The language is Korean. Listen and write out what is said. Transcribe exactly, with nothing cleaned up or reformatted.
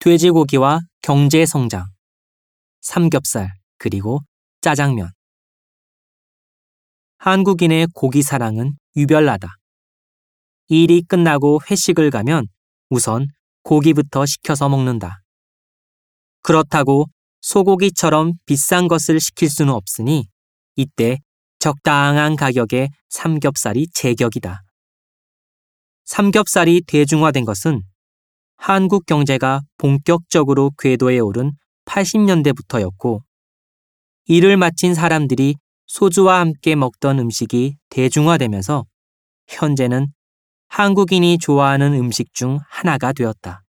돼지고기와 경제 성장, 삼겹살, 그리고 짜장면. 한국인의 고기 사랑은 유별나다. 일이 끝나고 회식을 가면 우선 고기부터 시켜서 먹는다. 그렇다고 소고기처럼 비싼 것을 시킬 수는 없으니 이때 적당한 가격의 삼겹살이 제격이다. 삼겹살이 대중화된 것은 한국 경제가 본격적으로 궤도에 오른 팔십 년대부터였고, 일을 마친 사람들이 소주와 함께 먹던 음식이 대중화되면서 현재는 한국인이 좋아하는 음식 중 하나가 되었다.